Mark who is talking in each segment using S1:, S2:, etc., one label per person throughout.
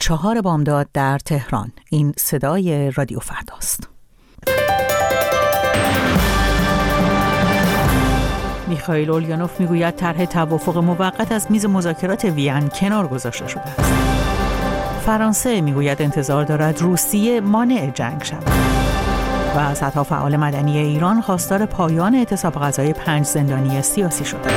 S1: 4 بامداد در تهران. این صدای رادیو فرداست. میخائیل اولیانوف میگوید طرح توافق موقت از میز مذاکرات وین کنار گذاشته شده است. فرانسه میگوید انتظار دارد روسیه مانع جنگ شود. و صدها فعال مدنی ایران خواستار پایان اعتصاب غذای 5 زندانی سیاسی شده.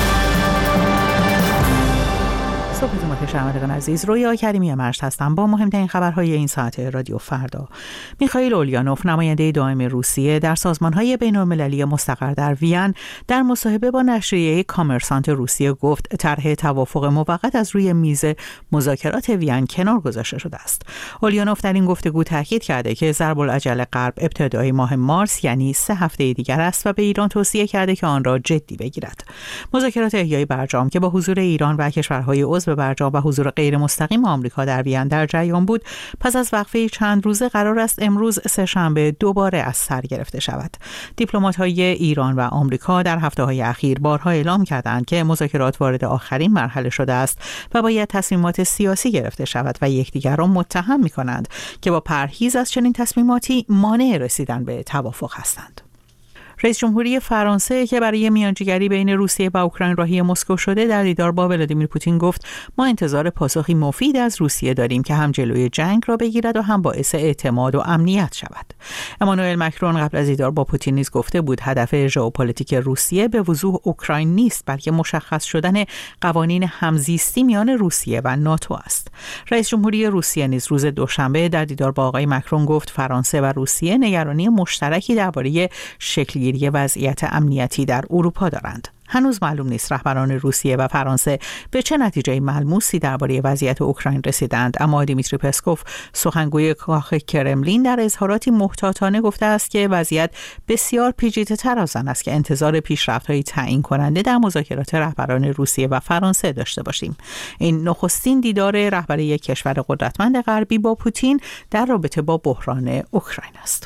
S1: صبحتون بخیر شنوندگان عزیز، رویا کریمی مشت هستم با مهمترین خبرهای این ساعت رادیو فردا. میخائیل اولیانوف نماینده دائم روسیه در سازمان‌های بین‌المللی مستقر در وین در مصاحبه با نشریه کامرسانت روسیه گفت طرح توافق موقت از روی میز مذاکرات وین کنار گذاشته شده است. اولیانوف در این گفتگو تاکید کرده که ضرب العجل غرب ابتدای ماه مارس یعنی 3 هفته دیگر است و به ایران توصیه کرده که آن را جدی بگیرد. مذاکرات احیای برجام که با حضور ایران و کشورهای عضو برجام و حضور غیر مستقیم آمریکا در وین در جریان بود، پس از وقفه چند روزه قرار است امروز سه‌شنبه دوباره از سر گرفته شود. دیپلمات‌های ایران و آمریکا در هفته‌های اخیر بارها اعلام کردند که مذاکرات وارد آخرین مرحله شده است و باید تصمیمات سیاسی گرفته شود و یکدیگر را متهم می‌کنند که با پرهیز از چنین تصمیماتی مانع رسیدن به توافق هستند. رئیس جمهوری فرانسه که برای میانجیگری بین روسیه و اوکراین راهی مسکو شده در دیدار با ولادیمیر پوتین گفت ما انتظار پاسخی مفید از روسیه داریم که هم جلوی جنگ را بگیرد و هم باعث اعتماد و امنیت شود. امانوئل مکرون قبل از دیدار با پوتین نیز گفته بود هدف ژئوپلیتیک روسیه به وضوح اوکراین نیست بلکه مشخص شدن قوانین همزیستی میان روسیه و ناتو است. رئیس جمهوری روسیه نیز روز دوشنبه در دیدار با آقای مکرون گفت فرانسه و روسیه نگرانی مشترکی درباره شکل وضعیت امنیتی در اروپا دارند. هنوز معلوم نیست رهبران روسیه و فرانسه به چه نتیجه ملموسی درباره وضعیت اوکراین رسیدند، اما دیمیتری پسکوف سخنگوی کاخ کرملین در اظهاراتی محتاطانه گفته است که وضعیت بسیار پیچیده‌تر از آن است که انتظار پیشرفت‌های تعیین کننده در مذاکرات رهبران روسیه و فرانسه داشته باشیم. این نخستین دیدار رهبر یک کشور قدرتمند غربی با پوتین در رابطه با بحران اوکراین است.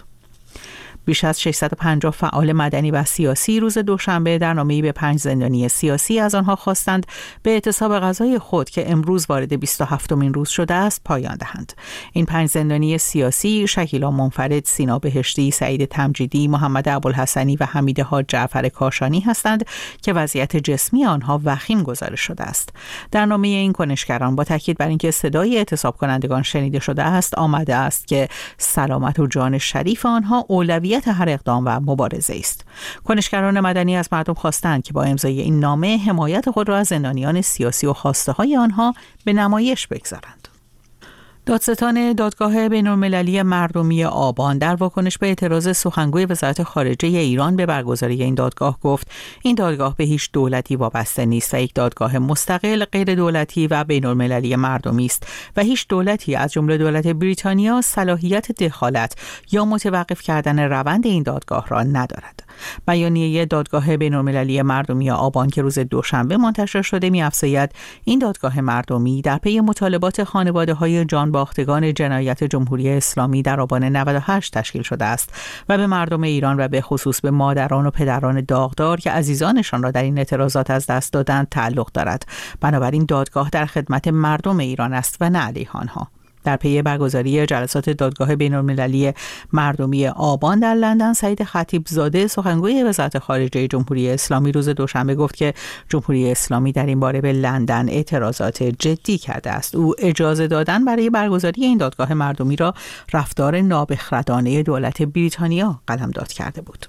S1: بیش از 650 فعال مدنی و سیاسی روز دوشنبه در نامه‌ای به 5 زندانی سیاسی از آنها خواستند به اعتصاب غذای خود که امروز وارد 27مین روز شده است پایان دهند. این 5 زندانی سیاسی شکیلا منفرد، سینا بهشتی، سعید تمجیدی، محمد ابوالحسنی و حمید حاج جعفر کاشانی هستند که وضعیت جسمی آنها وخیم گزارش شده است. در نامه این کنشگران با تاکید بر اینکه صدای اعتصاب کنندگان شنیده شده است آمده است که سلامت و جان شریف آنها اولویت هر اقدام و مبارزه است. کنشگران مدنی از مردم خواستند که با امضای این نامه حمایت خود را از زندانیان سیاسی و خواسته‌های آنها به نمایش بگذارند. دادستان دادگاه بین‌المللی مردمی آبان در واکنش به اعتراض سخنگوی وزارت خارجه ایران به برگزاری این دادگاه گفت این دادگاه به هیچ دولتی وابسته نیست و یک دادگاه مستقل، غیر دولتی و بین‌المللی مردمی است و هیچ دولتی از جمله دولت بریتانیا صلاحیت دخالت یا متوقف کردن روند این دادگاه را ندارد. بیانیه دادگاه بین‌المللی مردمی آبان که روز دوشنبه منتشر شده می‌افزاید این دادگاه مردمی در پی مطالبات خانواده‌های جانباختگان جنایت جمهوری اسلامی در آبان 98 تشکیل شده است و به مردم ایران و به خصوص به مادران و پدران داغدار که عزیزانشان را در این اعتراضات از دست دادند تعلق دارد. بنابراین دادگاه در خدمت مردم ایران است و نه علیه آنها. در پی برگزاری جلسات دادگاه بین‌المللی مردمی آبان در لندن، سعید خطیبزاده سخنگوی وزارت خارجه جمهوری اسلامی روز دوشنبه گفت که جمهوری اسلامی در این باره به لندن اعتراضات جدی کرده است. او اجازه دادن برای برگزاری این دادگاه مردمی را رفتار نابخردانه دولت بریتانیا قلمداد کرده بود.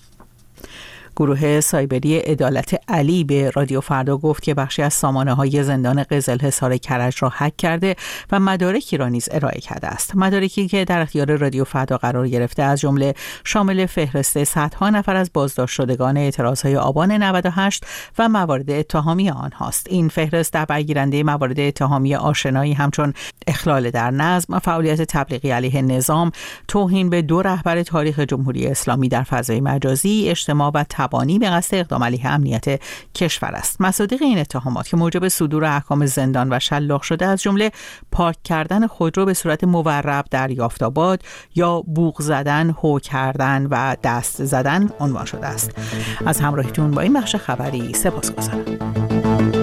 S1: گروه سایبری عدالت علی به رادیو فردا گفت که بخشی از سامانه‌های زندان قزلحصار کرج را هک کرده و مدارکی را نیز ارائه کرده است. مدارکی که در اختیار رادیو فردا قرار گرفته از جمله شامل فهرست صدها نفر از بازداشت شدگان اعتراضهای آبان 98 و موارد اتهامی آنهاست. این فهرست در برگیرنده موارد اتهامی آشنایی همچون اخلال در نظم، فعالیت تبلیغی علیه نظام، توهین به 2 رهبر تاریخ جمهوری اسلامی در فضای مجازی، اجتماع و تبانی به قصد اقدام علیه امنیت کشور است. مصادیق این اتهامات که موجب صدور احکام زندان و شلاق شده از جمله پارک کردن خودرو به صورت مورب در یافت‌آباد یا بوق زدن، هو کردن و دست زدن عنوان شده است. از همراهیتون با این بخش خبری سپاسگزارم.